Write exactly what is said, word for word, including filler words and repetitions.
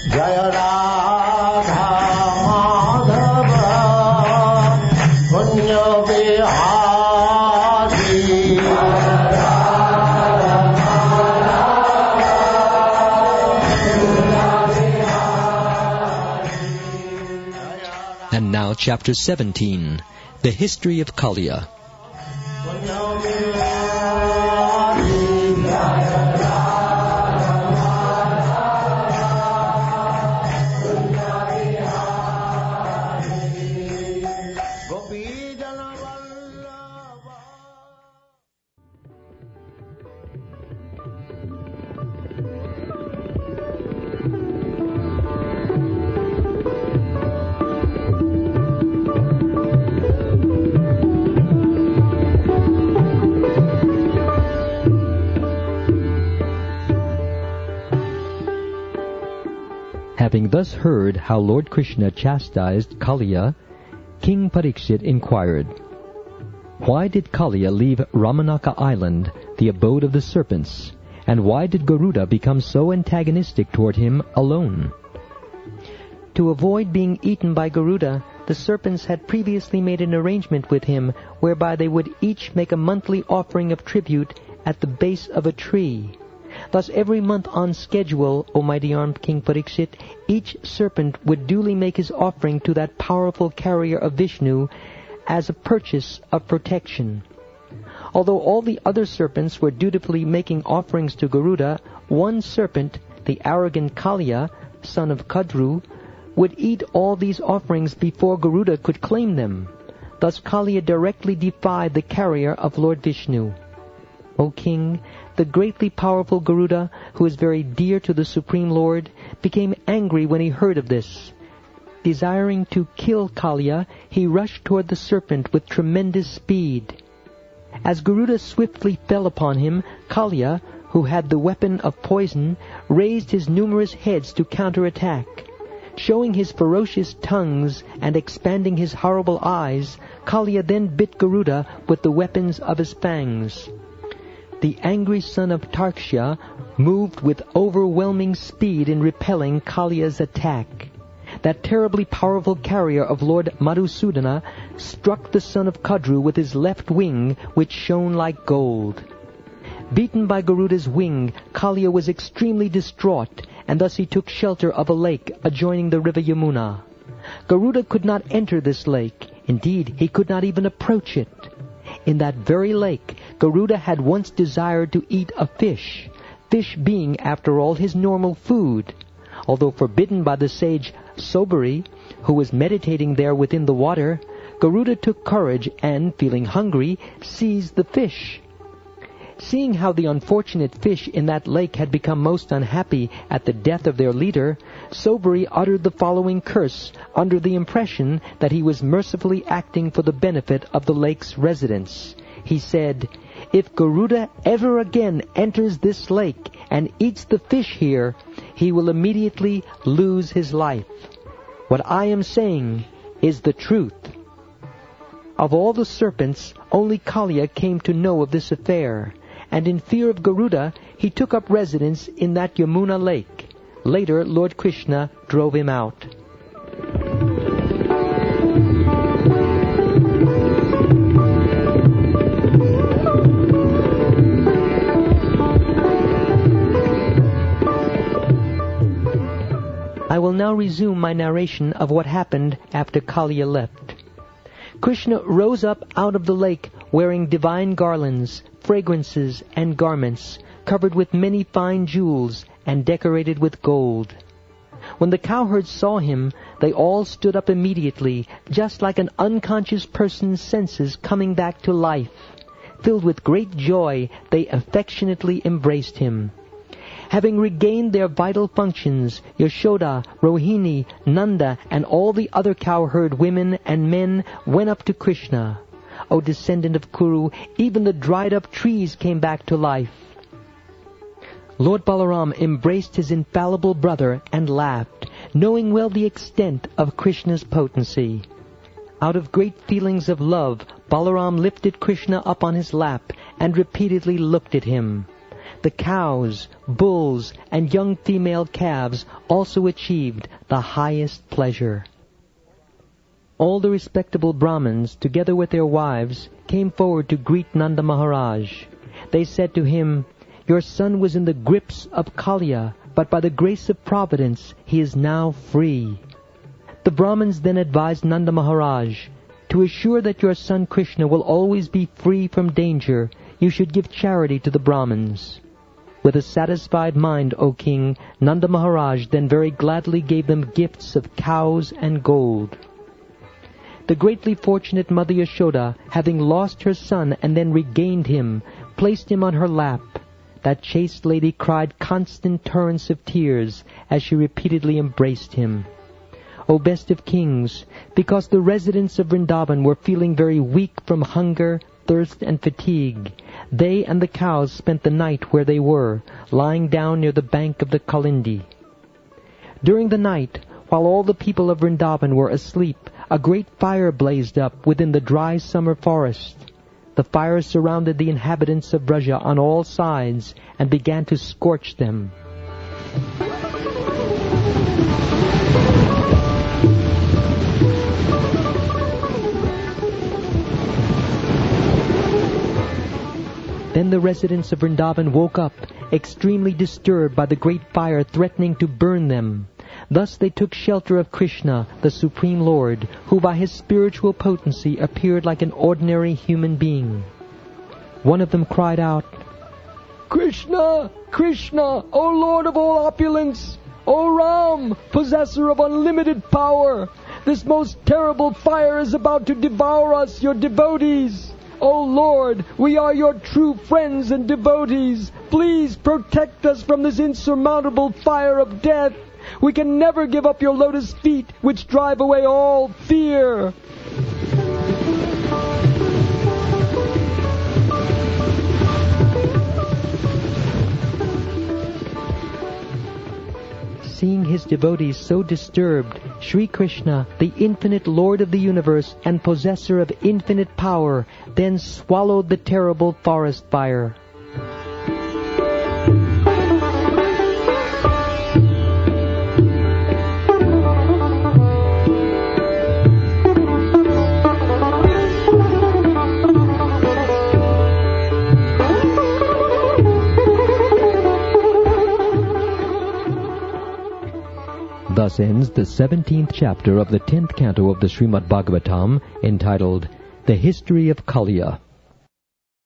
Jaya Radha Madhava Punya Vihari. And now chapter seventeen, the history of Kaliya. Having thus heard how Lord Krishna chastised Kaliya, King Parikshit inquired, "Why did Kaliya leave Ramanaka Island, the abode of the serpents, and why did Garuda become so antagonistic toward him alone?" To avoid being eaten by Garuda, the serpents had previously made an arrangement with him whereby they would each make a monthly offering of tribute at the base of a tree. Thus every month on schedule, O mighty-armed King Parikshit, each serpent would duly make his offering to that powerful carrier of Vishnu as a purchase of protection. Although all the other serpents were dutifully making offerings to Garuda, one serpent, the arrogant Kaliya, son of Kadru, would eat all these offerings before Garuda could claim them. Thus Kaliya directly defied the carrier of Lord Vishnu. O King, the greatly powerful Garuda, who is very dear to the Supreme Lord, became angry when he heard of this. Desiring to kill Kaliya, he rushed toward the serpent with tremendous speed. As Garuda swiftly fell upon him, Kaliya, who had the weapon of poison, raised his numerous heads to counterattack. Showing his ferocious tongues and expanding his horrible eyes, Kaliya then bit Garuda with the weapons of his fangs. The angry son of Tarksha moved with overwhelming speed in repelling Kaliya's attack. That terribly powerful carrier of Lord Madhusudana struck the son of Kadru with his left wing, which shone like gold. Beaten by Garuda's wing, Kaliya was extremely distraught, and thus he took shelter of a lake adjoining the river Yamuna. Garuda could not enter this lake. Indeed, he could not even approach it. In that very lake, Garuda had once desired to eat a fish, fish being, after all, his normal food. Although forbidden by the sage Sobari, who was meditating there within the water, Garuda took courage and, feeling hungry, seized the fish. Seeing how the unfortunate fish in that lake had become most unhappy at the death of their leader, Sobari uttered the following curse under the impression that he was mercifully acting for the benefit of the lake's residents. He said, "If Garuda ever again enters this lake and eats the fish here, he will immediately lose his life. What I am saying is the truth." Of all the serpents, only Kaliya came to know of this affair, and in fear of Garuda, he took up residence in that Yamuna lake. Later, Lord Krishna drove him out. I will now resume my narration of what happened after Kaliya left. Krishna rose up out of the lake wearing divine garlands, fragrances, and garments, covered with many fine jewels and decorated with gold. When the cowherds saw him, they all stood up immediately, just like an unconscious person's senses coming back to life. Filled with great joy, they affectionately embraced him. Having regained their vital functions, Yashoda, Rohini, Nanda, and all the other cowherd women and men went up to Krishna. O descendant of Kuru, even the dried-up trees came back to life. Lord Balaram embraced his infallible brother and laughed, knowing well the extent of Krishna's potency. Out of great feelings of love, Balaram lifted Krishna up on his lap and repeatedly looked at him. the cows, bulls, and young female calves also achieved the highest pleasure. All the respectable Brahmins, together with their wives, came forward to greet Nanda Maharaj. They said to him, "Your son was in the grips of Kaliya, but by the grace of Providence he is now free." The Brahmins then advised Nanda Maharaj, "To assure that your son Krishna will always be free from danger, you should give charity to the Brahmins." With a satisfied mind, O king, Nanda Maharaj then very gladly gave them gifts of cows and gold. The greatly fortunate Mother Yashoda, having lost her son and then regained him, placed him on her lap. That chaste lady cried constant torrents of tears as she repeatedly embraced him. O best of kings, because the residents of Vrindavan were feeling very weak from hunger, thirst, and fatigue, they and the cows spent the night where they were, lying down near the bank of the Kalindi. During the night, while all the people of Vrindavan were asleep, a great fire blazed up within the dry summer forest. The fire surrounded the inhabitants of Braja on all sides and began to scorch them. Then the residents of Vrindavan woke up, extremely disturbed by the great fire threatening to burn them. Thus they took shelter of Krishna, the Supreme Lord, who by his spiritual potency appeared like an ordinary human being. One of them cried out, "Krishna! Krishna! O Lord of all opulence! O Ram, possessor of unlimited power! This most terrible fire is about to devour us, your devotees! O Lord, we are your true friends and devotees. Please protect us from this insurmountable fire of death. We can never give up your lotus feet, which drive away all fear." Seeing his devotees so disturbed, Sri Krishna, the infinite Lord of the universe and possessor of infinite power, then swallowed the terrible forest fire. Thus ends the seventeenth chapter of the tenth canto of the Srimad Bhagavatam, entitled The History of Kaliya.